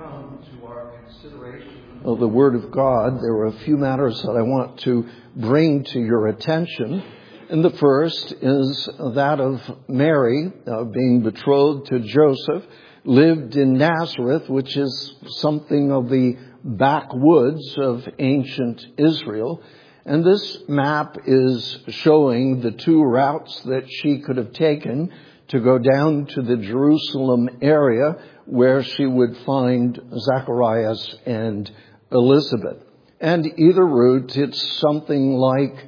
come to our consideration of the Word of God, there are a few matters that I want to bring to your attention. And the first is that of Mary, being betrothed to Joseph, lived in Nazareth, which is something of the backwoods of ancient Israel. And this map is showing the two routes that she could have taken to go down to the Jerusalem area where she would find Zacharias and Elizabeth. And either route, it's something like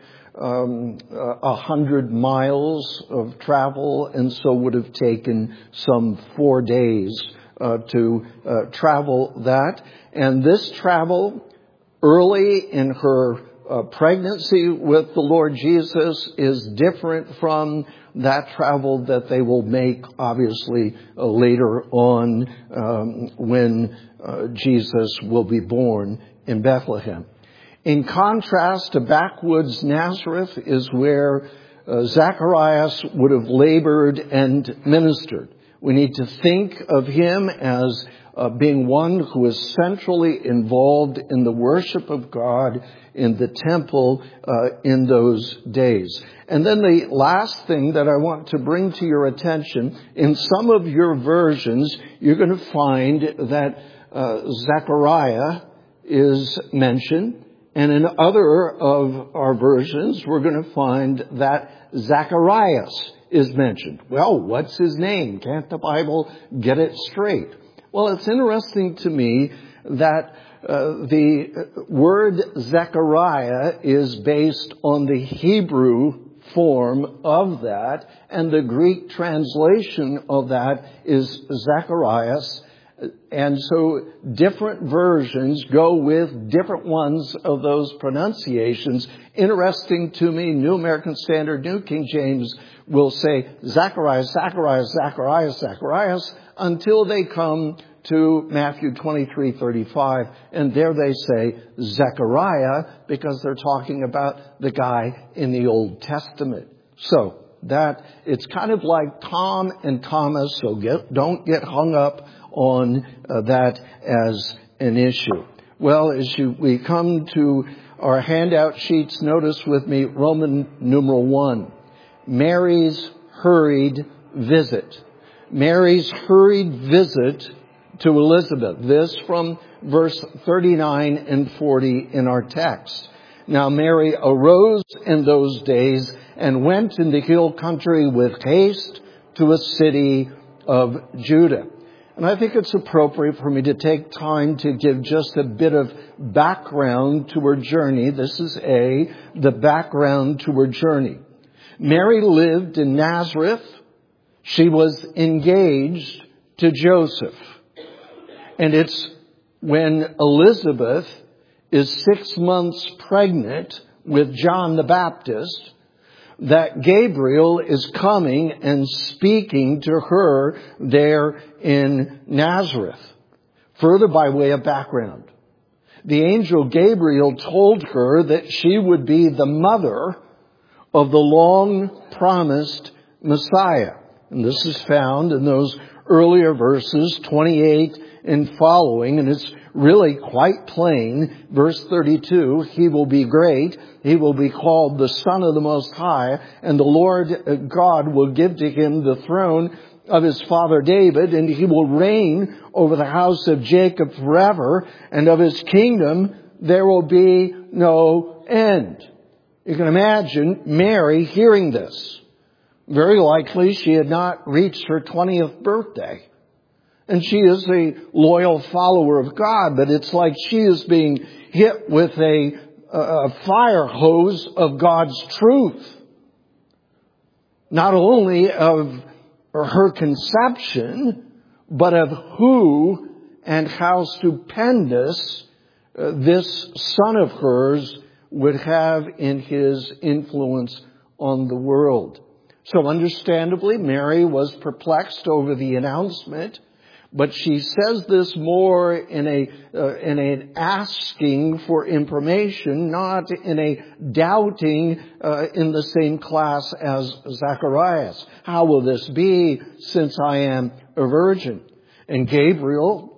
100 miles of travel, and so would have taken some 4 days to travel that. And this travel early in her pregnancy with the Lord Jesus is different from that travel that they will make, obviously, later on when Jesus will be born in Bethlehem. In contrast to backwoods Nazareth is where Zacharias would have labored and ministered. We need to think of him as being one who is centrally involved in the worship of God in the temple in those days. And then the last thing that I want to bring to your attention, in some of your versions, you're going to find that Zechariah is mentioned. And in other of our versions, we're going to find that Zacharias is mentioned. Well, what's his name? Can't the Bible get it straight? Well, it's interesting to me that the word Zechariah is based on the Hebrew form of that, and the Greek translation of that is Zacharias. And so different versions go with different ones of those pronunciations. Interesting to me, New American Standard, New King James will say Zacharias, Zacharias, Zacharias, Zacharias, until they come to Matthew 23:35, and there they say Zechariah because they're talking about the guy in the Old Testament. So that it's kind of like Tom and Thomas, so don't get hung up on that as an issue. Well, we come to our handout sheets, notice with me Roman numeral 1, Mary's hurried visit. Mary's hurried visit to Elizabeth. This from verse 39 and 40 in our text. Now Mary arose in those days and went in the hill country with haste to a city of Judah. And I think it's appropriate for me to take time to give just a bit of background to her journey. This is the background to her journey. Mary lived in Nazareth. She was engaged to Joseph. And it's when Elizabeth is 6 months pregnant with John the Baptist that Gabriel is coming and speaking to her there in Nazareth. Further, by way of background, the angel Gabriel told her that she would be the mother of the long-promised Messiah. And this is found in those earlier verses, 28 and following, and it's really quite plain. Verse 32, he will be great. He will be called the Son of the Most High, and the Lord God will give to him the throne of his father David, and he will reign over the house of Jacob forever, and of his kingdom there will be no end. You can imagine Mary hearing this. Very likely she had not reached her 20th birthday. And she is a loyal follower of God, but it's like she is being hit with a fire hose of God's truth. Not only of her conception, but of who and how stupendous this son of hers would have in his influence on the world. So understandably, Mary was perplexed over the announcement. But she says this more in an asking for information, not in a doubting in the same class as Zacharias. How will this be since I am a virgin? And Gabriel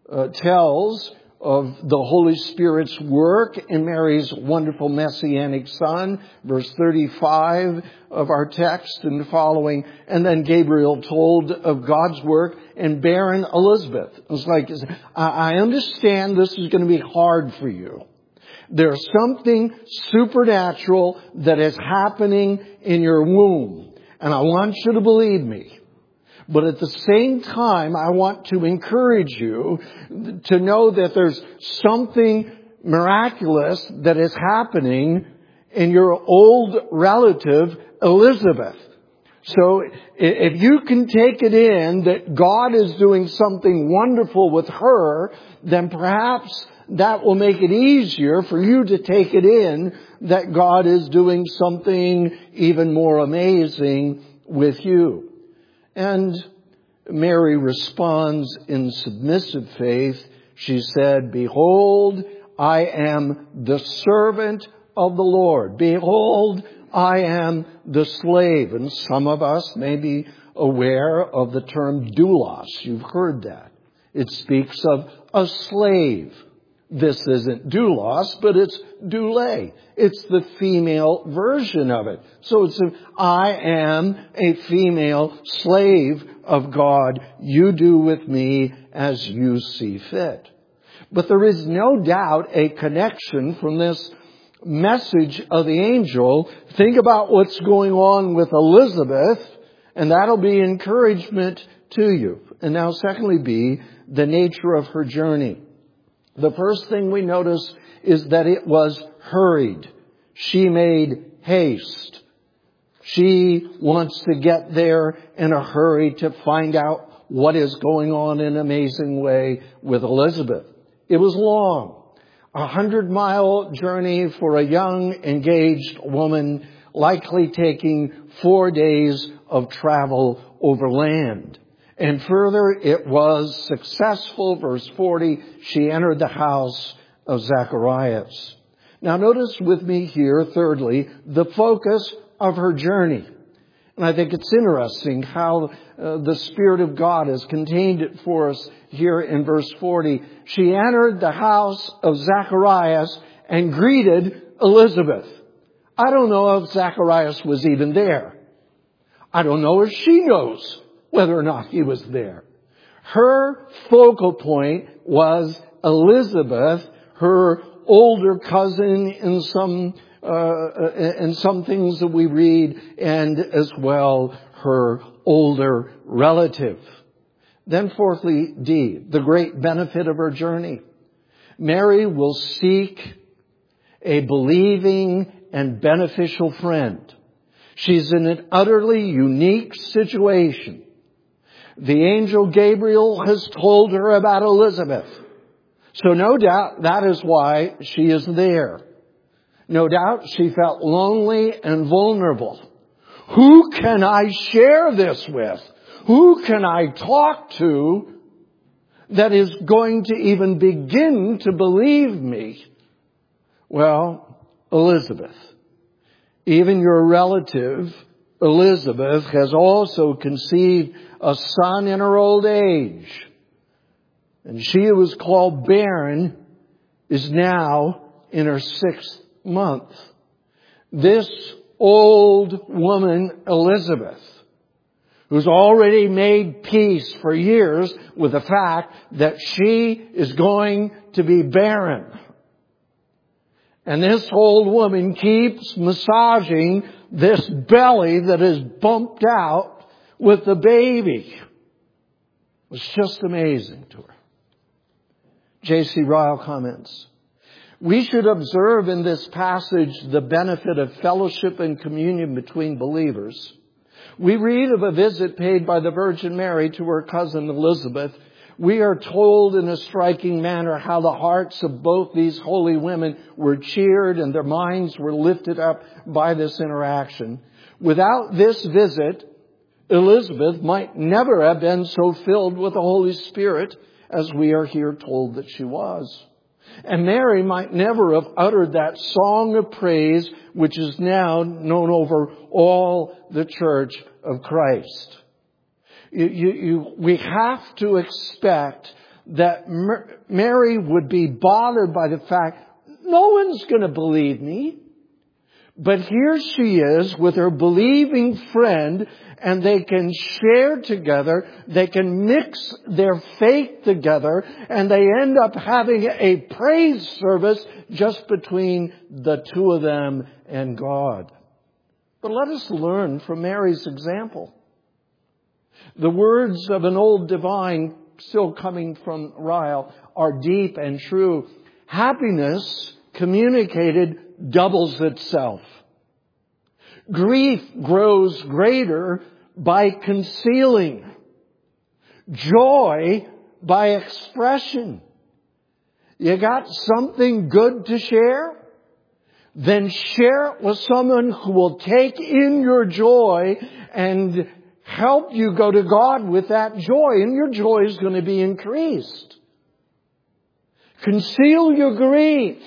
tells of the Holy Spirit's work in Mary's wonderful Messianic Son, verse 35 of our text and following. And then Gabriel told of God's work in barren Elizabeth. It's like, I understand this is going to be hard for you. There's something supernatural that is happening in your womb. And I want you to believe me. But at the same time, I want to encourage you to know that there's something miraculous that is happening in your old relative, Elizabeth. So if you can take it in that God is doing something wonderful with her, then perhaps that will make it easier for you to take it in that God is doing something even more amazing with you. And Mary responds in submissive faith. She said, "Behold, I am the servant of the Lord. Behold, I am the slave." And some of us may be aware of the term doulos. You've heard that. It speaks of a slave. This isn't doulos, but it's doule. It's the female version of it. So it's I am a female slave of God. You do with me as you see fit. But there is no doubt a connection from this message of the angel. Think about what's going on with Elizabeth, and that'll be encouragement to you. And now secondly, B, the nature of her journey. The first thing we notice is that it was hurried. She made haste. She wants to get there in a hurry to find out what is going on in an amazing way with Elizabeth. It was long. 100-mile journey for a young, engaged woman, likely taking 4 days of travel over land. And further, it was successful. Verse 40, she entered the house of Zacharias. Now notice with me here, thirdly, the focus of her journey. And I think it's interesting how the Spirit of God has contained it for us here in verse 40. She entered the house of Zacharias and greeted Elizabeth. I don't know if Zacharias was even there. I don't know if she knows whether or not he was there. Her focal point was Elizabeth, her older cousin in some things that we read, and as well her older relative. Then fourthly, D, the great benefit of her journey. Mary will seek a believing and beneficial friend. She's in an utterly unique situation. The angel Gabriel has told her about Elizabeth. So no doubt that is why she is there. No doubt she felt lonely and vulnerable. Who can I share this with? Who can I talk to that is going to even begin to believe me? Well, Elizabeth. Even your relative, Elizabeth, has also conceived a son in her old age. And she who was called barren is now in her 6th month. This old woman, Elizabeth, who's already made peace for years with the fact that she is going to be barren. And this old woman keeps massaging this belly that is bumped out with the baby. It was just amazing to her. J.C. Ryle comments, we should observe in this passage the benefit of fellowship and communion between believers. We read of a visit paid by the Virgin Mary to her cousin Elizabeth. We are told in a striking manner how the hearts of both these holy women were cheered and their minds were lifted up by this interaction. Without this visit, Elizabeth might never have been so filled with the Holy Spirit as we are here told that she was. And Mary might never have uttered that song of praise which is now known over all the Church of Christ. We have to expect that Mary would be bothered by the fact, no one's going to believe me. But here she is with her believing friend, and they can share together, they can mix their faith together, and they end up having a praise service just between the two of them and God. But let us learn from Mary's example. The words of an old divine, still coming from Ryle, are deep and true. Happiness communicated doubles itself. Grief grows greater by concealing. Joy by expression. You got something good to share? Then share it with someone who will take in your joy and help you go to God with that joy, and your joy is going to be increased. Conceal your grief,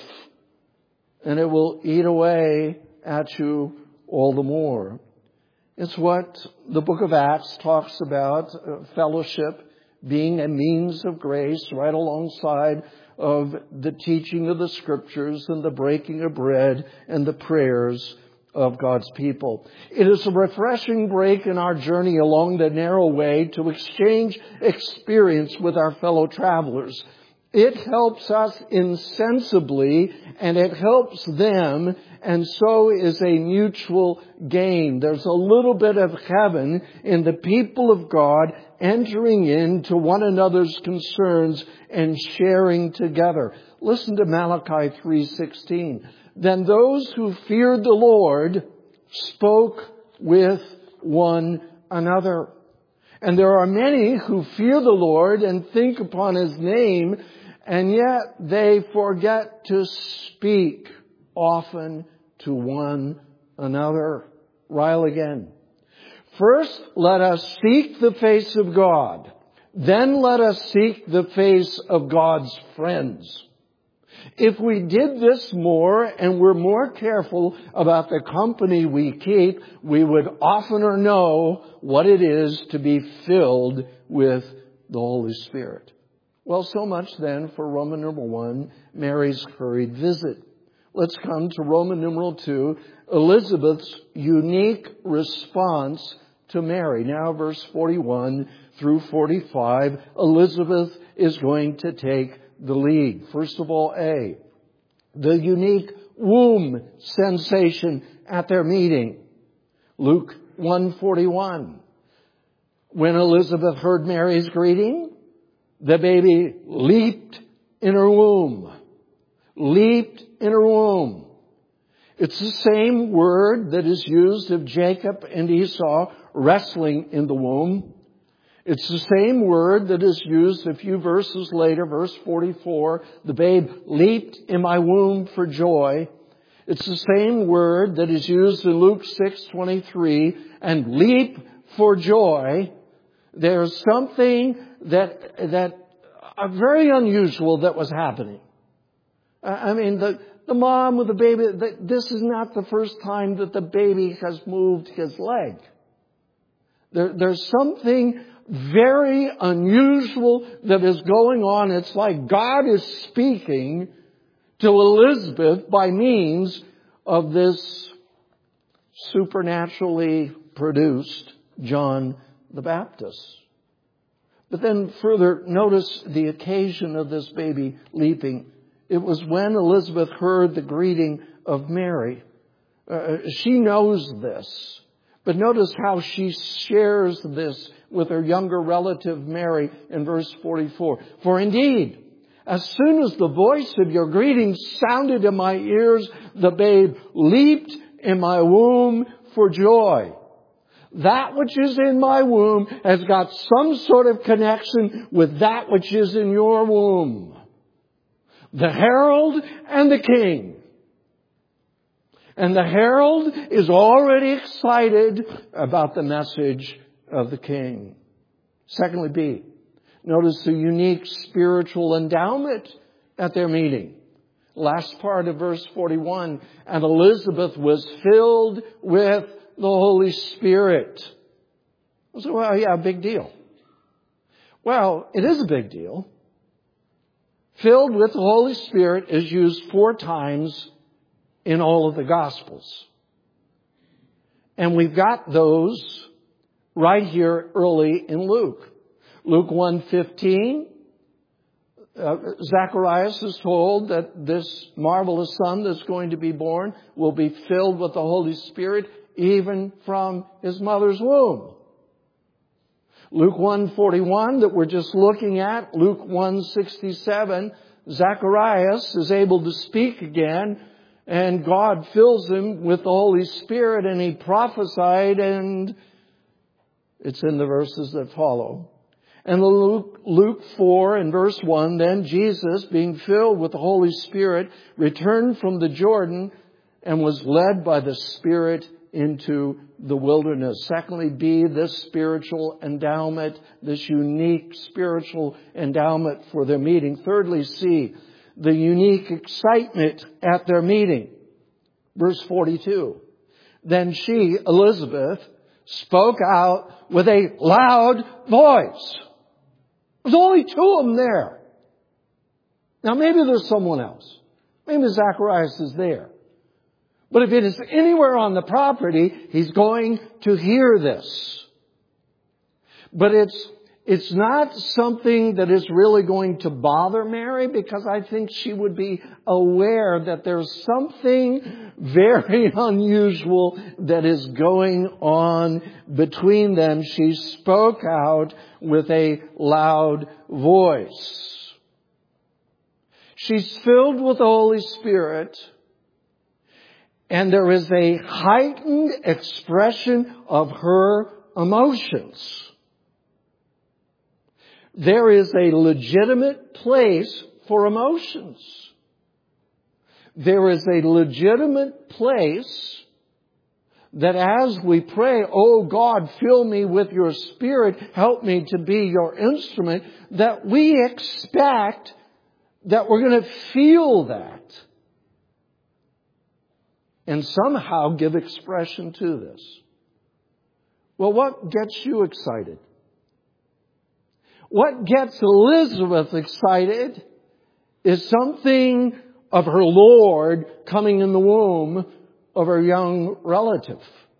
and it will eat away at you all the more. It's what the book of Acts talks about, fellowship being a means of grace right alongside of the teaching of the Scriptures and the breaking of bread and the prayers of God's people. It is a refreshing break in our journey along the narrow way to exchange experience with our fellow travelers. It helps us insensibly, and it helps them, and so is a mutual gain. There's a little bit of heaven in the people of God entering into one another's concerns and sharing together. Listen to Malachi 3:16. Then those who feared the Lord spoke with one another. And there are many who fear the Lord and think upon His name, and yet they forget to speak often to one another. Ryle again. First, let us seek the face of God. Then let us seek the face of God's friends. If we did this more and were more careful about the company we keep, we would oftener know what it is to be filled with the Holy Spirit. Well, so much then for Roman numeral 1, Mary's hurried visit. Let's come to Roman numeral 2, Elizabeth's unique response to Mary. Now, verse 41 through 45, Elizabeth is going to take the lead. First of all, A, the unique womb sensation at their meeting. Luke 1:41. When Elizabeth heard Mary's greeting, the baby leaped in her womb. Leaped in her womb. It's the same word that is used of Jacob and Esau wrestling in the womb. It's the same word that is used a few verses later, verse 44. The babe leaped in my womb for joy. It's the same word that is used in Luke 6:23, and leap for joy. There's something that very unusual that was happening. I mean, the mom with the baby, this is not the first time that the baby has moved his leg. There's something very unusual that is going on. It's like God is speaking to Elizabeth by means of this supernaturally produced John the Baptist. But then further, notice the occasion of this baby leaping. It was when Elizabeth heard the greeting of Mary. She knows this. But notice how she shares this with her younger relative Mary in verse 44. For indeed, as soon as the voice of your greeting sounded in my ears, the babe leaped in my womb for joy. That which is in my womb has got some sort of connection with that which is in your womb. The herald and the king. And the herald is already excited about the message of the king. Secondly, B, notice the unique spiritual endowment at their meeting. Last part of verse 41, and Elizabeth was filled with the Holy Spirit. So, well, yeah, big deal. Well, it is a big deal. filled with the Holy Spirit is used 4 times in all of the Gospels. And we've got those right here early in Luke. Luke 1:15, Zacharias is told that this marvelous son that's going to be born will be filled with the Holy Spirit even from his mother's womb. Luke 1:41 that we're just looking at, Luke 1:67, Zacharias is able to speak again, and God fills him with the Holy Spirit, and he prophesied, and it's in the verses that follow. And Luke 4 and verse 1, then Jesus, being filled with the Holy Spirit, returned from the Jordan and was led by the Spirit into the wilderness. Secondly, B, this spiritual endowment, this unique spiritual endowment for their meeting. Thirdly, C, the unique excitement at their meeting. Verse 42. Then she, Elizabeth, spoke out with a loud voice. There's only 2 of them there. Now maybe there's someone else. Maybe Zacharias is there. But if it is anywhere on the property, he's going to hear this. But it's not something that is really going to bother Mary, because I think she would be aware that there's something very unusual that is going on between them. She spoke out with a loud voice. She's filled with the Holy Spirit, and there is a heightened expression of her emotions. There is a legitimate place for emotions. There is a legitimate place that as we pray, oh God, fill me with your Spirit, help me to be your instrument, that we expect that we're going to feel that and somehow give expression to this. Well, what gets you excited? What gets Elizabeth excited is something of her Lord coming in the womb of her young relative.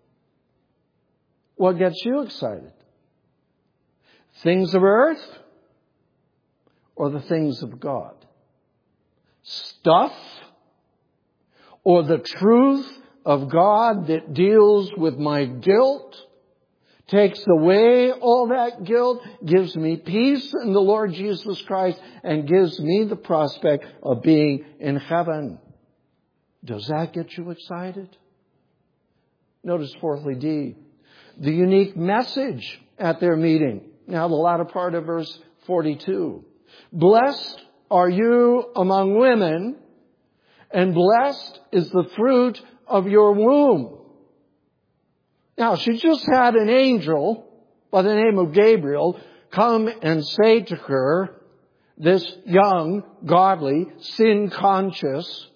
What gets you excited? Things of earth or the things of God? Stuff or the truth of God that deals with my guilt, takes away all that guilt, gives me peace in the Lord Jesus Christ, and gives me the prospect of being in heaven. Does that get you excited? Notice fourthly, D, the unique message at their meeting. Now the latter part of verse 42. Blessed are you among women, and blessed is the fruit of your womb. Now, she just had an angel by the name of Gabriel come and say to her, this young, godly, sin-conscious,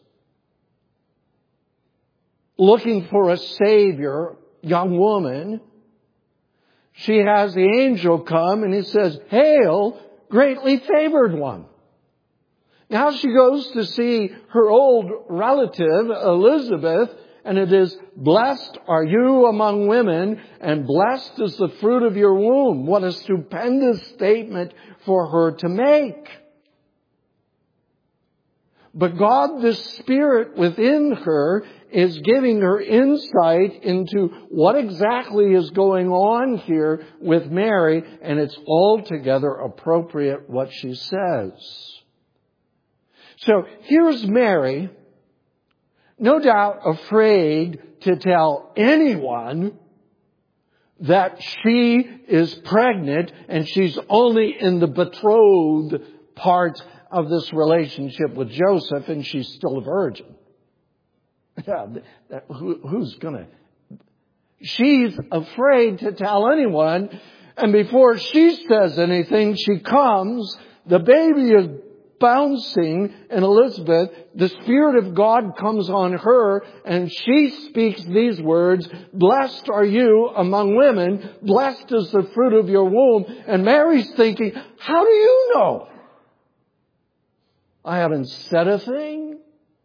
looking for a Savior, young woman, she has the angel come and he says, "Hail, greatly favored one." Now she goes to see her old relative, Elizabeth, and it is, blessed are you among women, and blessed is the fruit of your womb. What a stupendous statement for her to make. But God, the Spirit within her, is giving her insight into what exactly is going on here with Mary, and it's altogether appropriate what she says. So here's Mary, no doubt afraid to tell anyone that she is pregnant and she's only in the betrothed part of this relationship with Joseph, and she's still a virgin. Yeah, who's gonna? She's afraid to tell anyone, and before she says anything, she comes, the baby is bouncing, and Elizabeth, the Spirit of God comes on her, and she speaks these words, blessed are you among women, blessed is the fruit of your womb. And Mary's thinking, how do you know? I haven't said a thing.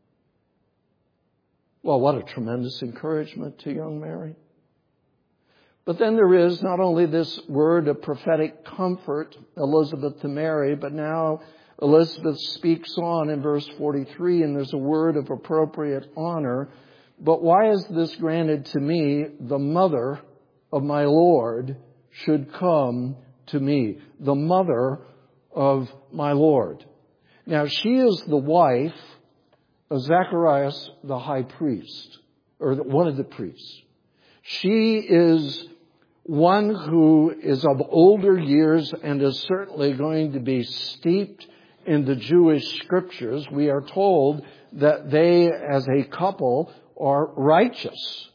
Well, what a tremendous encouragement to young Mary. But then there is not only this word of prophetic comfort, Elizabeth to Mary, but now Elizabeth speaks on in verse 43, and there's a word of appropriate honor. But why is this granted to me? The mother of my Lord should come to me. The mother of my Lord. Now, she is the wife of Zacharias the high priest, or one of the priests. She is one who is of older years and is certainly going to be steeped in the Jewish scriptures. We are told that they, as a couple, are righteous.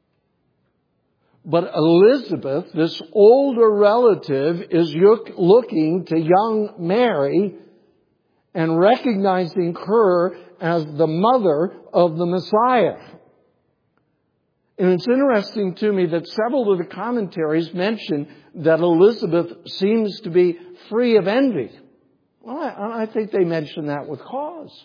But Elizabeth, this older relative, is looking to young Mary and recognizing her as the mother of the Messiah. And it's interesting to me that several of the commentaries mention that Elizabeth seems to be free of envy. Well, I think they mention that with cause.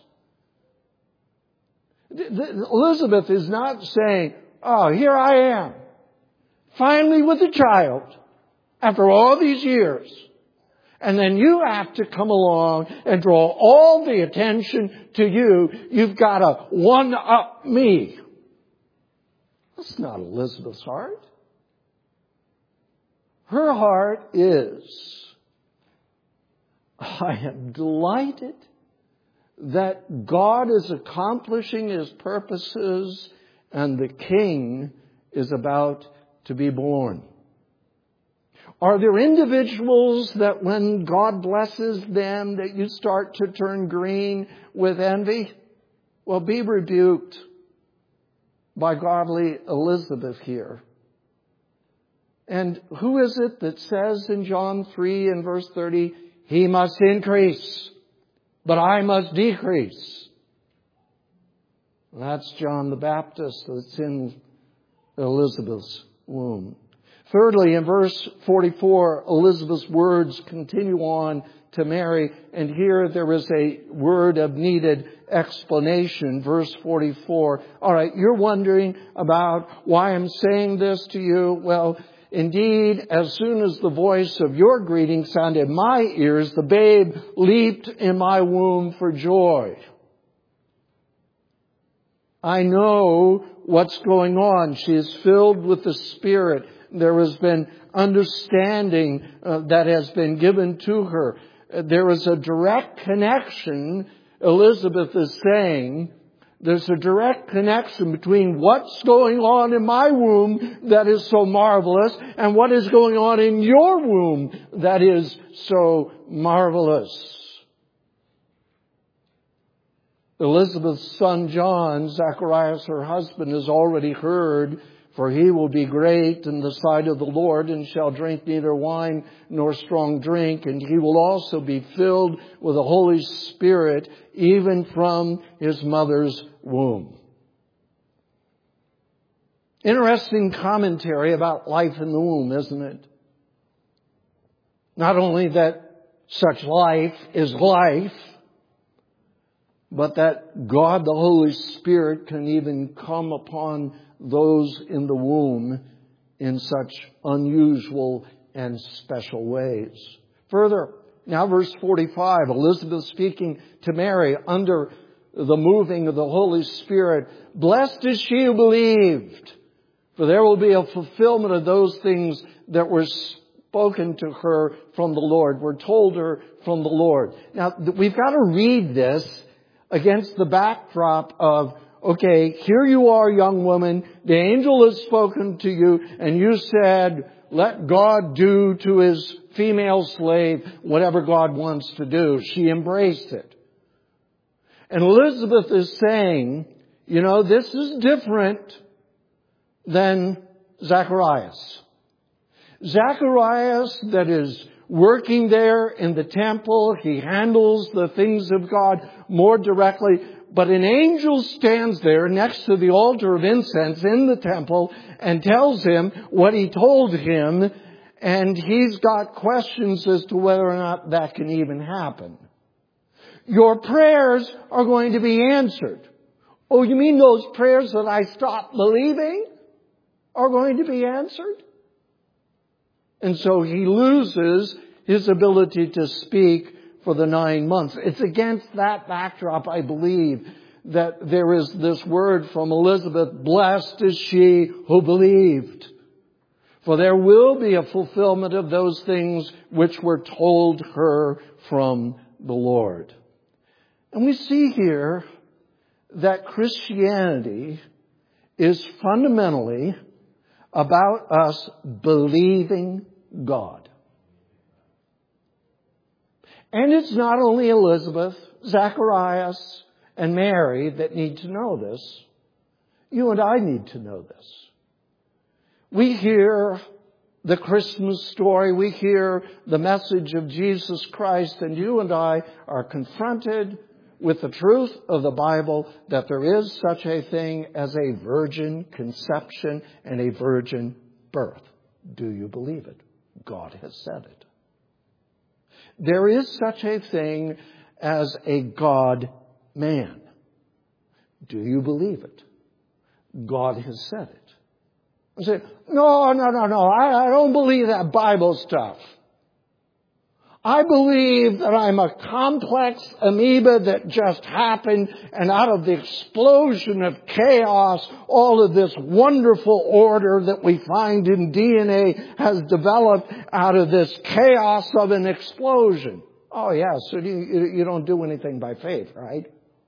Elizabeth is not saying, oh, here I am, finally with a child, after all these years. And then you have to come along and draw all the attention to you. You've got to one-up me. That's not Elizabeth's heart. Her heart is, I am delighted that God is accomplishing His purposes and the King is about to be born. Are there individuals that when God blesses them that you start to turn green with envy? Well, be rebuked by godly Elizabeth here. And who is it that says in John 3 and verse 30, He must increase, but I must decrease? That's John the Baptist that's in Elizabeth's womb. Thirdly, in verse 44, Elizabeth's words continue on to Mary, and here there is a word of needed explanation. Verse 44. All right, you're wondering about why I'm saying this to you. Well, indeed, as soon as the voice of your greeting sounded in my ears, the babe leaped in my womb for joy. I know what's going on. She is filled with the Spirit. There has been understanding that has been given to her. There is a direct connection, Elizabeth is saying, there's a direct connection between what's going on in my womb that is so marvelous and what is going on in your womb that is so marvelous. Elizabeth's son John, Zacharias, her husband, has already heard, for he will be great in the sight of the Lord and shall drink neither wine nor strong drink. And he will also be filled with the Holy Spirit even from his mother's womb. Interesting commentary about life in the womb, isn't it? Not only that such life is life, but that God the Holy Spirit can even come upon those in the womb in such unusual and special ways. Further, now verse 45, Elizabeth speaking to Mary under the moving of the Holy Spirit. Blessed is she who believed, for there will be a fulfillment of those things that were spoken to her from the Lord, were told her from the Lord. Now, we've got to read this against the backdrop of, okay, here you are, young woman. The angel has spoken to you and you said, let God do to his female slave whatever God wants to do. She embraced it. And Elizabeth is saying, you know, this is different than Zacharias. Zacharias that is working there in the temple, he handles the things of God more directly. But an angel stands there next to the altar of incense in the temple and tells him what he told him. And he's got questions as to whether or not that can even happen. Your prayers are going to be answered. Oh, you mean those prayers that I stopped believing are going to be answered? And so he loses his ability to speak for the 9 months. It's against that backdrop, I believe, that there is this word from Elizabeth, blessed is she who believed. For there will be a fulfillment of those things which were told her from the Lord. And we see here that Christianity is fundamentally about us believing God. And it's not only Elizabeth, Zacharias, and Mary that need to know this. You and I need to know this. We hear the Christmas story. We hear the message of Jesus Christ, and you and I are confronted with the truth of the Bible that there is such a thing as a virgin conception and a virgin birth. Do you believe it? God has said it. There is such a thing as a God-man. Do you believe it? God has said it. I say, no, I don't believe that Bible stuff. I believe that I'm a complex amoeba that just happened, and out of the explosion of chaos, all of this wonderful order that we find in DNA has developed out of this chaos of an explosion. Oh yeah, so you don't do anything by faith, right?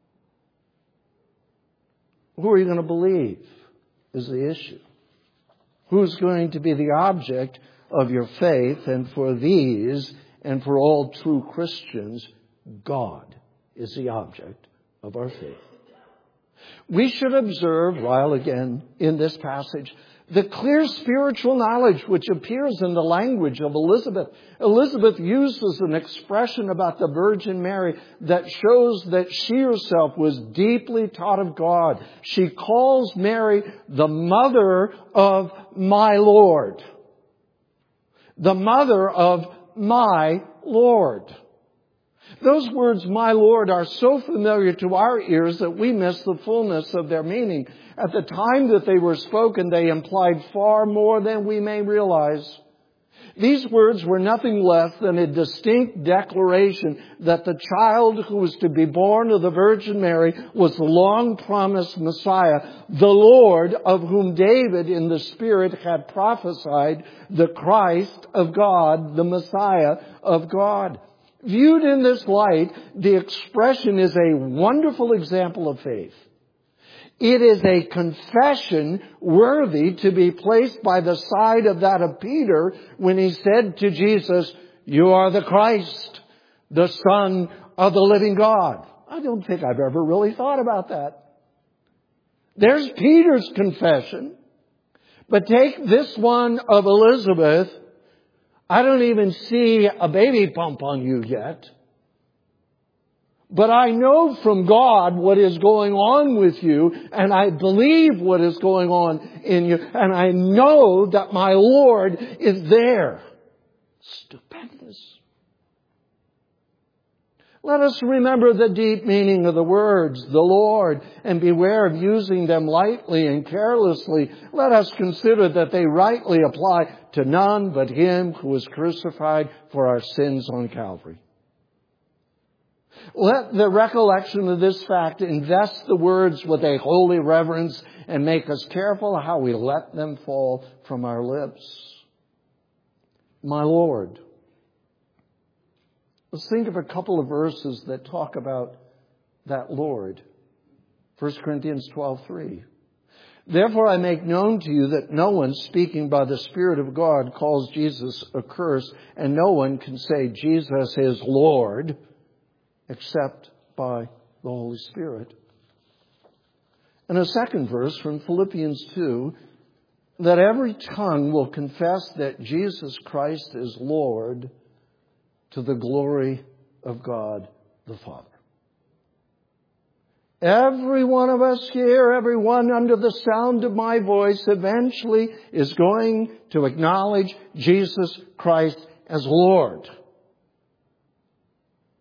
Who are you going to believe is the issue. Who's going to be the object of your faith? And for these, and for all true Christians, God is the object of our faith. We should observe, while again in this passage, the clear spiritual knowledge which appears in the language of Elizabeth. Elizabeth uses an expression about the Virgin Mary that shows that she herself was deeply taught of God. She calls Mary the mother of my Lord. The mother of my Lord. Those words, my Lord, are so familiar to our ears that we miss the fullness of their meaning. At the time that they were spoken, they implied far more than we may realize. These words were nothing less than a distinct declaration that the child who was to be born of the Virgin Mary was the long-promised Messiah, the Lord of whom David in the Spirit had prophesied, the Christ of God, the Messiah of God. Viewed in this light, the expression is a wonderful example of faith. It is a confession worthy to be placed by the side of that of Peter when he said to Jesus, you are the Christ, the Son of the living God. I don't think I've ever really thought about that. There's Peter's confession. But take this one of Elizabeth. I don't even see a baby bump on you yet. But I know from God what is going on with you, and I believe what is going on in you, and I know that my Lord is there. Stupendous. Let us remember the deep meaning of the words, the Lord, and beware of using them lightly and carelessly. Let us consider that they rightly apply to none but Him who was crucified for our sins on Calvary. Let the recollection of this fact invest the words with a holy reverence and make us careful how we let them fall from our lips. My Lord. Let's think of a couple of verses that talk about that Lord. 1 Corinthians 12:3. Therefore I make known to you that no one speaking by the Spirit of God calls Jesus accursed, and no one can say Jesus is Lord except by the Holy Spirit. And a second verse from Philippians 2, that every tongue will confess that Jesus Christ is Lord, to the glory of God the Father. Every one of us here, everyone under the sound of my voice, eventually is going to acknowledge Jesus Christ as Lord.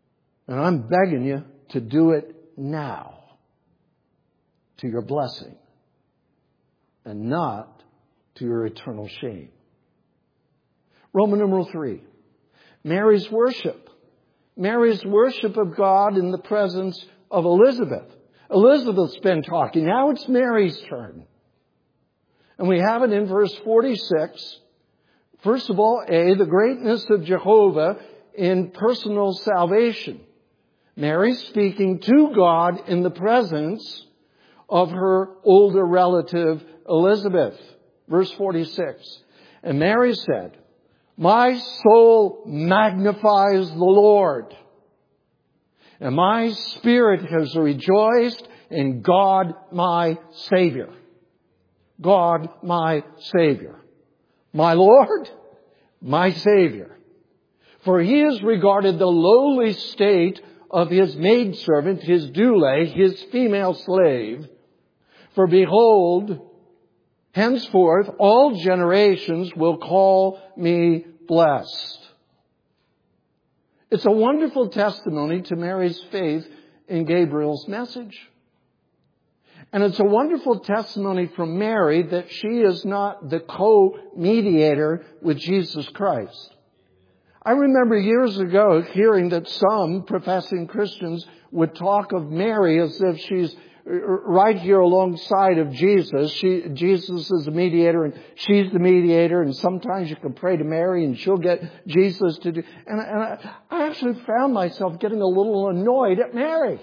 And I'm begging you to do it now, to your blessing, and not to your eternal shame. Roman numeral 3, Mary's worship. Mary's worship of God in the presence of Elizabeth. Elizabeth's been talking. Now it's Mary's turn. And we have it in verse 46. First of all, the greatness of Jehovah in personal salvation. Mary speaking to God in the presence of her older relative Elizabeth. Verse 46. And Mary said, my soul magnifies the Lord, and my spirit has rejoiced in God my Savior. God my Savior. My Lord, my Savior. For he has regarded the lowly state of his maidservant, his doule, his female slave. For behold, henceforth all generations will call me blessed. It's a wonderful testimony to Mary's faith in Gabriel's message. And it's a wonderful testimony from Mary that she is not the co-mediator with Jesus Christ. I remember years ago hearing that some professing Christians would talk of Mary as if she's right here alongside of Jesus. Jesus is the mediator and she's the mediator, and sometimes you can pray to Mary and she'll get Jesus to do. And I actually found myself getting a little annoyed at Mary.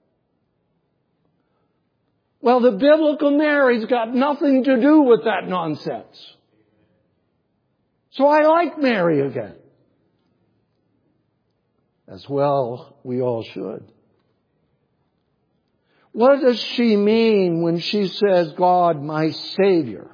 Well, the biblical Mary's got nothing to do with that nonsense. So I like Mary again. As well, we all should. What does she mean when she says, God, my Savior?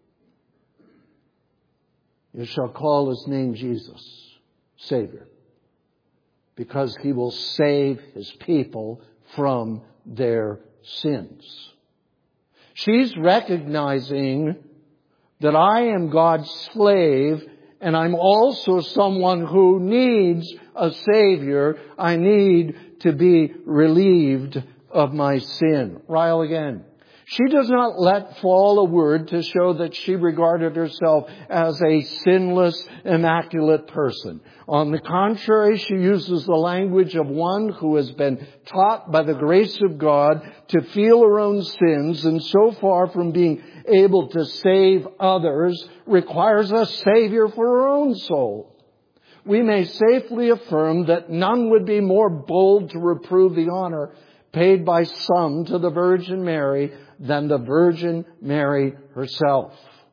You shall call his name Jesus, Savior, because he will save his people from their sins. She's recognizing that I am God's slave, and I'm also someone who needs a Savior. I need to be relieved of my sin. Ryle again. She does not let fall a word to show that she regarded herself as a sinless, immaculate person. On the contrary, she uses the language of one who has been taught by the grace of God to feel her own sins, and so far from being able to save others, requires a Savior for her own soul. We may safely affirm that none would be more bold to reprove the honor paid by some to the Virgin Mary than the Virgin Mary herself.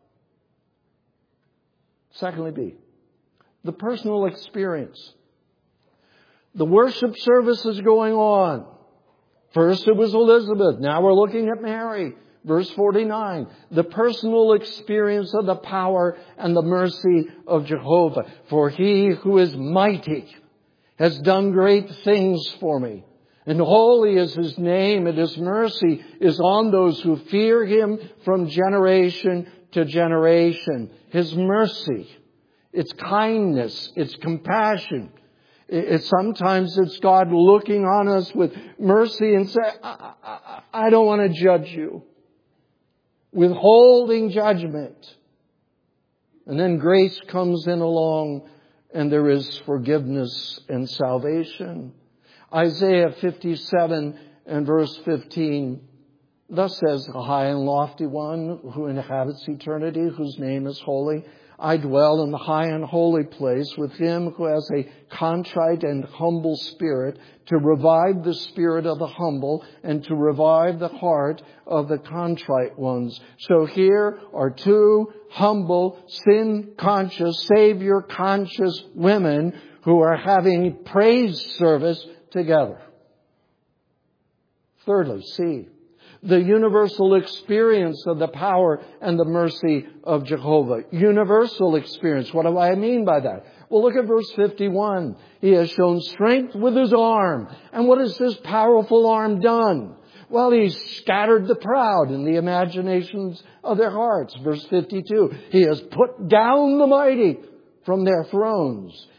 Secondly, B, the personal experience. The worship service is going on. First it was Elizabeth. Now we're looking at Mary. Verse 49, the personal experience of the power and the mercy of Jehovah. For he who is mighty has done great things for me. And holy is his name, and his mercy is on those who fear him from generation to generation. His mercy, its kindness, its compassion. Sometimes it's God looking on us with mercy and saying, I don't want to judge you. Withholding judgment. And then grace comes in along, and there is forgiveness and salvation. Isaiah 57 and verse 15, thus says the high and lofty one who inhabits eternity, whose name is holy. I dwell in the high and holy place with him who has a contrite and humble spirit, to revive the spirit of the humble and to revive the heart of the contrite ones. So here are two humble, sin-conscious, Savior-conscious women who are having praise service together. Thirdly, C, the universal experience of the power and the mercy of Jehovah. Universal experience. What do I mean by that? Well, look at verse 51. He has shown strength with his arm. And what has this powerful arm done? Well, he's scattered the proud in the imaginations of their hearts. Verse 52. He has put down the mighty from their thrones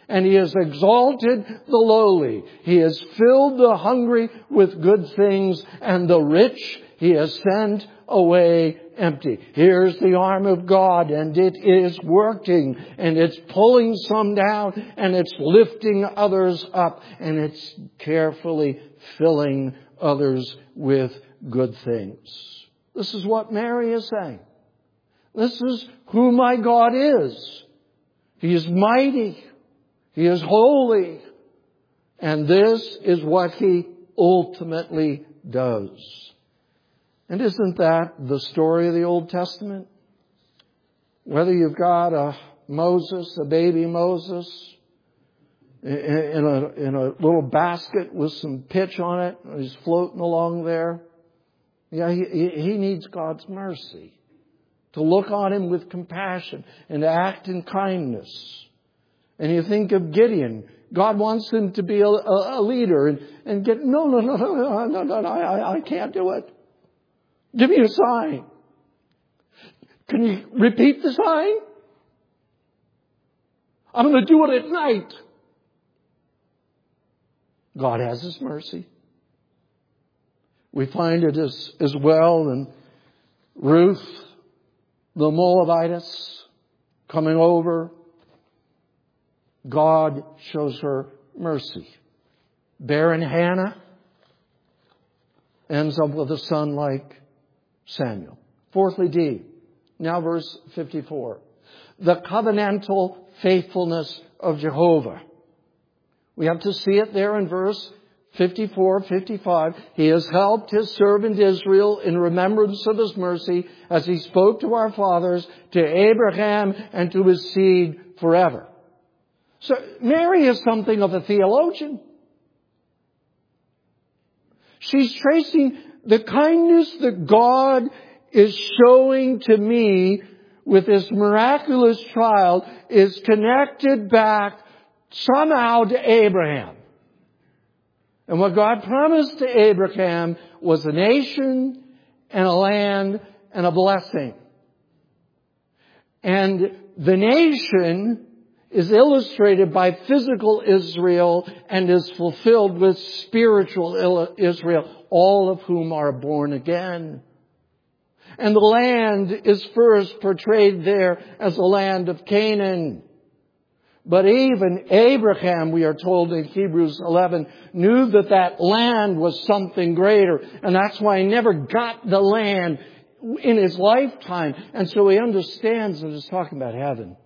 And He has exalted the lowly. He has filled the hungry with good things, and the rich He has sent away empty. Here's the arm of God, and it is working, and it's pulling some down, and it's lifting others up, and it's carefully filling others with good things. This is what Mary is saying. This is who my God is. He is mighty. He is holy. And this is what He ultimately does. And isn't that the story of the Old Testament? Whether you've got a Moses, a baby Moses, in a little basket with some pitch on it, and he's floating along there. Yeah, he needs God's mercy. To look on him with compassion and to act in kindness. And you think of Gideon. God wants him to be a leader and get, no, I can't do it. Give me a sign. Can you repeat the sign? I'm going to do it at night. God has His mercy. We find it as well in Ruth, the Moabitess, coming over. God shows her mercy. Barren Hannah ends up with a son like Samuel. Fourthly, D. Now verse 54. The covenantal faithfulness of Jehovah. We have to see it there in verse 54, 55. He has helped His servant Israel in remembrance of His mercy as He spoke to our fathers, to Abraham, and to his seed forever. So Mary is something of a theologian. She's tracing the kindness that God is showing to me with this miraculous child is connected back somehow to Abraham. And what God promised to Abraham was a nation and a land and a blessing. And the nation is illustrated by physical Israel and is fulfilled with spiritual Israel, all of whom are born again. And the land is first portrayed there as the land of Canaan. But even Abraham, we are told in Hebrews 11, knew that land was something greater. And that's why he never got the land in his lifetime. And so he understands that it's talking about heaven.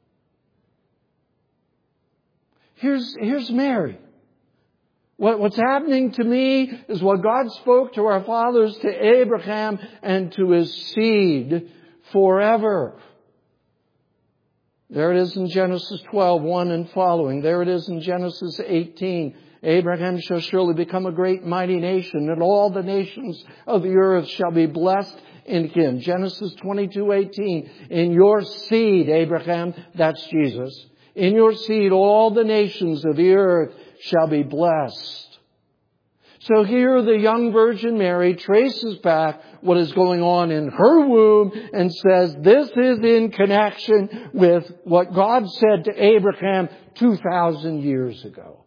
Here's Mary. What's happening to me is what God spoke to our fathers, to Abraham, and to his seed forever. There it is in Genesis 12, 1 and following. There it is in Genesis 18. Abraham shall surely become a great mighty nation, and all the nations of the earth shall be blessed in him. Genesis 22:18. In your seed, Abraham, that's Jesus. In your seed, all the nations of the earth shall be blessed. So here the young Virgin Mary traces back what is going on in her womb and says this is in connection with what God said to Abraham 2,000 years ago.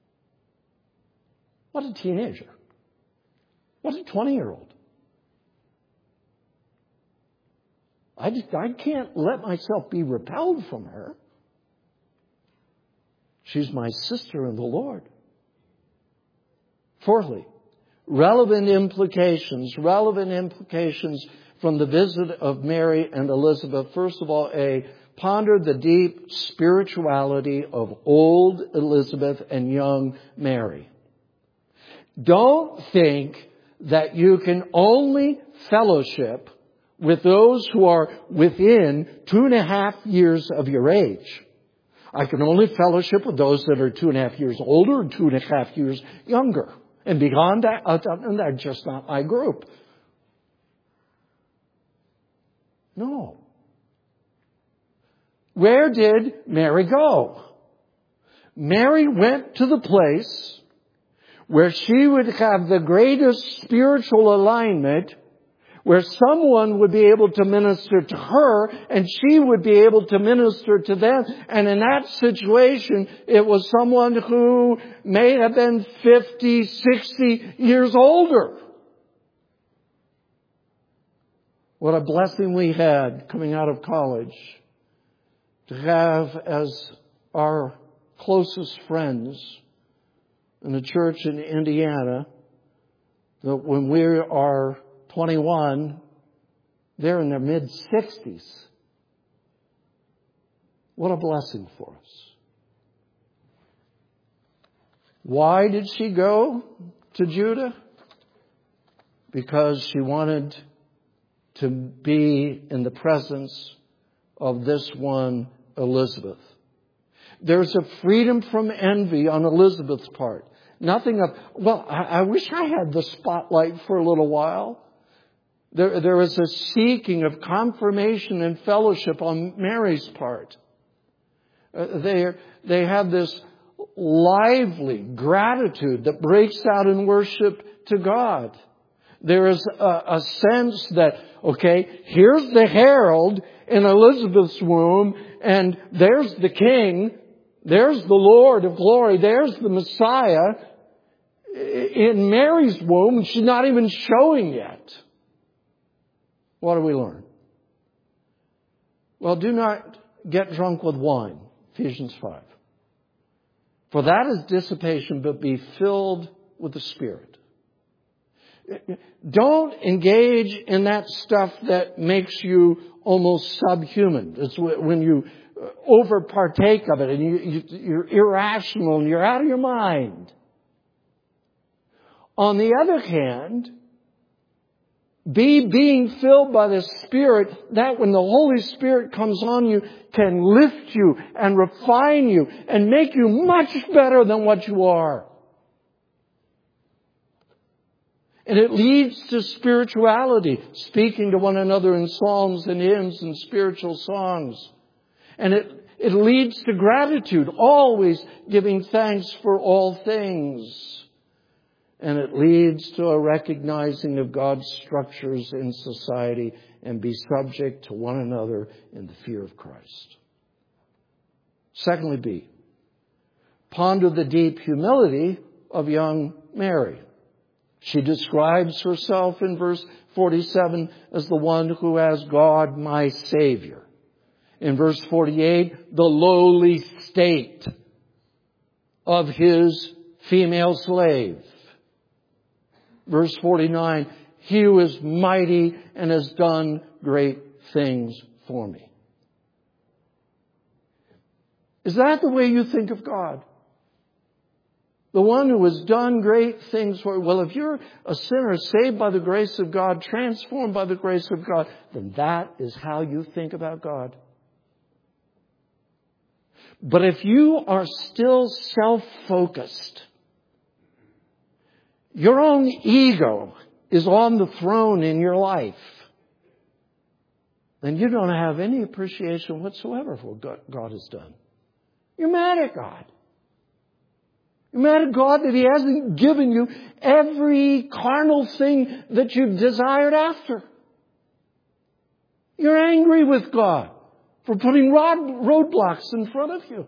What a teenager. What a 20-year-old. I can't let myself be repelled from her. She's my sister in the Lord. Fourthly, relevant implications from the visit of Mary and Elizabeth. First of all, ponder the deep spirituality of old Elizabeth and young Mary. Don't think that you can only fellowship with those who are within 2.5 years of your age. I can only fellowship with those that are 2.5 years older and 2.5 years younger. And beyond that, they're just not my group. No. Where did Mary go? Mary went to the place where she would have the greatest spiritual alignment where someone would be able to minister to her and she would be able to minister to them. And in that situation, it was someone who may have been 50, 60 years older. What a blessing we had coming out of college to have as our closest friends in a church in Indiana that when we are 21, they're in their mid-60s. What a blessing for us. Why did she go to Judah? Because she wanted to be in the presence of this one, Elizabeth. There's a freedom from envy on Elizabeth's part. Nothing of, well, I wish I had the spotlight for a little while. There is a seeking of confirmation and fellowship on Mary's part. They have this lively gratitude that breaks out in worship to God. There is a sense that, okay, here's the herald in Elizabeth's womb, and there's the king, there's the Lord of glory, there's the Messiah in Mary's womb. She's not even showing yet. What do we learn? Well, do not get drunk with wine, Ephesians 5. For that is dissipation, but be filled with the Spirit. Don't engage in that stuff that makes you almost subhuman. It's when you over partake of it and you're irrational and you're out of your mind. On the other hand, being filled by the Spirit, that when the Holy Spirit comes on you, can lift you and refine you and make you much better than what you are. And it leads to spirituality, speaking to one another in psalms and hymns and spiritual songs. And it leads to gratitude, always giving thanks for all things. And it leads to a recognizing of God's structures in society and be subject to one another in the fear of Christ. Secondly, B, ponder the deep humility of young Mary. She describes herself in verse 47 as the one who has God, my Savior. In verse 48, the lowly state of his female slave. Verse 49, he who is mighty and has done great things for me. Is that the way you think of God? The one who has done great things for you. Well, if you're a sinner saved by the grace of God, transformed by the grace of God, then that is how you think about God. But if you are still self-focused, your own ego is on the throne in your life, then you don't have any appreciation whatsoever for what God has done. You're mad at God. You're mad at God that He hasn't given you every carnal thing that you've desired after. You're angry with God for putting roadblocks in front of you.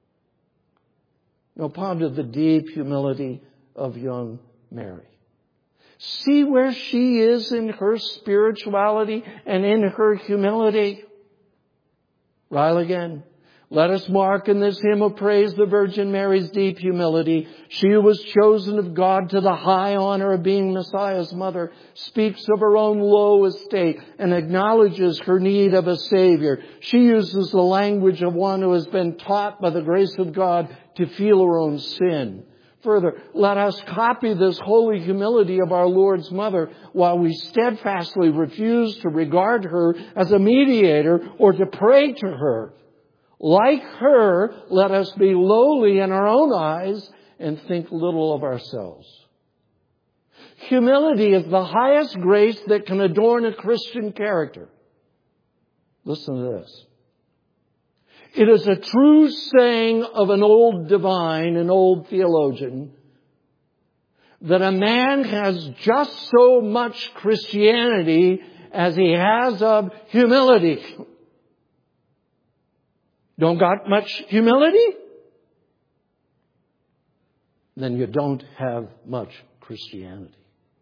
Now ponder the deep humility of young Mary. See where she is in her spirituality and in her humility. Rile again. Let us mark in this hymn of praise the Virgin Mary's deep humility. She who was chosen of God to the high honor of being Messiah's mother speaks of her own low estate and acknowledges her need of a Savior. She uses the language of one who has been taught by the grace of God to feel her own sin. Further, let us copy this holy humility of our Lord's mother while we steadfastly refuse to regard her as a mediator or to pray to her. Like her, let us be lowly in our own eyes and think little of ourselves. Humility is the highest grace that can adorn a Christian character. Listen to this. It is a true saying of an old divine, an old theologian, that a man has just so much Christianity as he has of humility. Don't got much humility? Then you don't have much Christianity.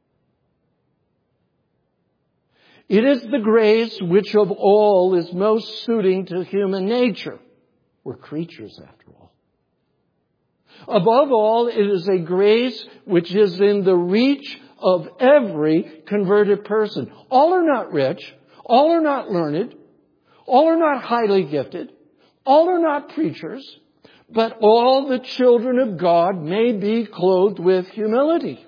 It is the grace which of all is most suiting to human nature. We're creatures after all. Above all, it is a grace which is in the reach of every converted person. All are not rich. All are not learned. All are not highly gifted. All are not preachers. But all the children of God may be clothed with humility.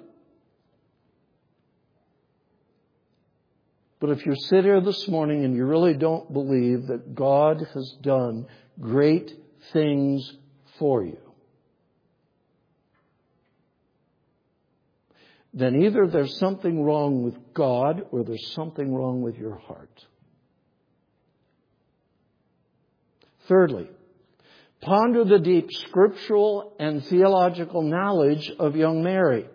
But if you sit here this morning and you really don't believe that God has done great things for you, then either there's something wrong with God or there's something wrong with your heart. Thirdly, ponder the deep scriptural and theological knowledge of young Mary.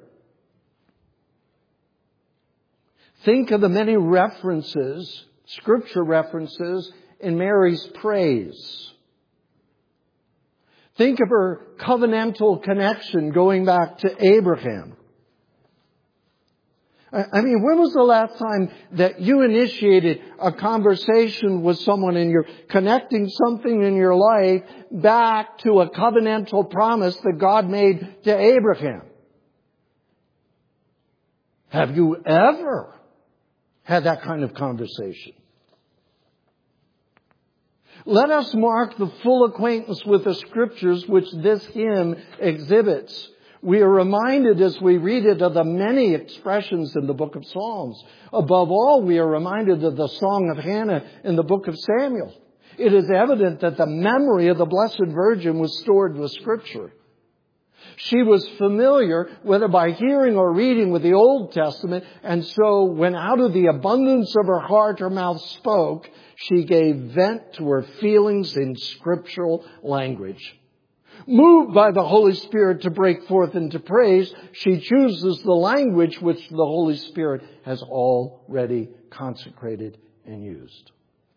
Think of the many references, scripture references, in Mary's praise. Think of her covenantal connection going back to Abraham. I mean, when was the last time that you initiated a conversation with someone and you're connecting something in your life back to a covenantal promise that God made to Abraham? Have you ever had that kind of conversation? Let us mark the full acquaintance with the Scriptures which this hymn exhibits. We are reminded as we read it of the many expressions in the book of Psalms. Above all, we are reminded of the Song of Hannah in the book of Samuel. It is evident that the memory of the Blessed Virgin was stored with Scripture. She was familiar, whether by hearing or reading, with the Old Testament, and so when out of the abundance of her heart her mouth spoke, she gave vent to her feelings in scriptural language. Moved by the Holy Spirit to break forth into praise, she chooses the language which the Holy Spirit has already consecrated and used.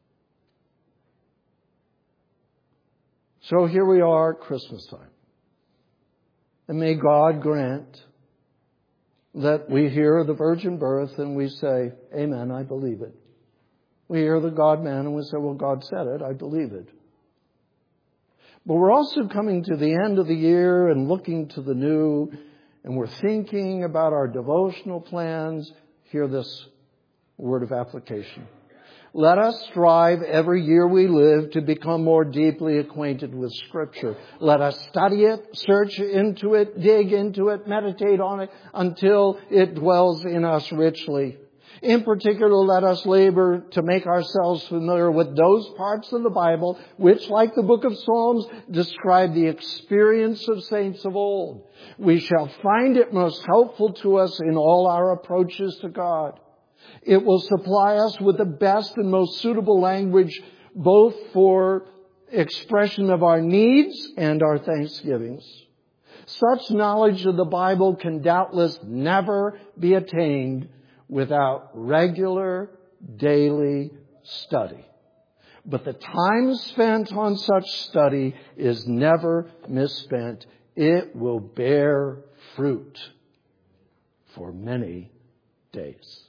So here we are at Christmas time. And may God grant that we hear the virgin birth and we say, Amen, I believe it. We hear the God-man and we say, well, God said it, I believe it. But we're also coming to the end of the year and looking to the new, and we're thinking about our devotional plans. Hear this word of application. Let us strive every year we live to become more deeply acquainted with Scripture. Let us study it, search into it, dig into it, meditate on it until it dwells in us richly. In particular, let us labor to make ourselves familiar with those parts of the Bible which, like the book of Psalms, describe the experience of saints of old. We shall find it most helpful to us in all our approaches to God. It will supply us with the best and most suitable language, both for expression of our needs and our thanksgivings. Such knowledge of the Bible can doubtless never be attained without regular daily study. But the time spent on such study is never misspent. It will bear fruit for many days.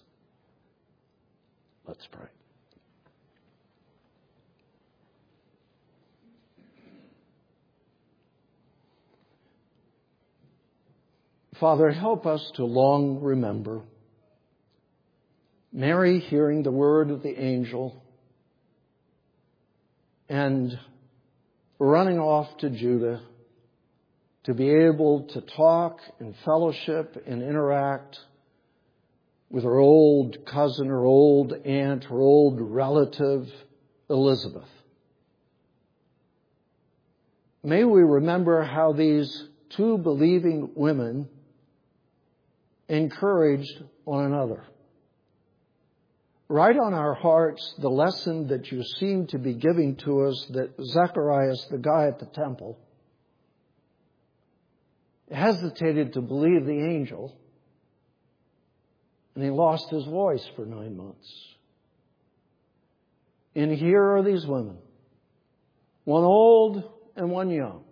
Let's pray. Father, help us to long remember Mary hearing the word of the angel and running off to Judah to be able to talk and fellowship and interact with her old cousin, her old aunt, her old relative, Elizabeth. May we remember how these two believing women encouraged one another. Write on our hearts the lesson that you seem to be giving to us, that Zacharias, the guy at the temple, hesitated to believe the angel, And he lost his voice for 9 months. And here are these women, one old and one young.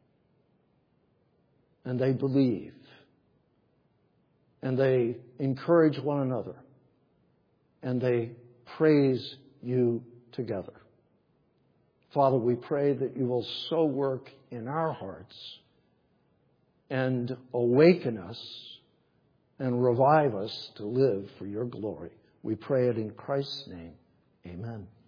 And they believe. And they encourage one another. And they praise you together. Father, we pray that you will so work in our hearts and awaken us and revive us to live for your glory. We pray it in Christ's name. Amen.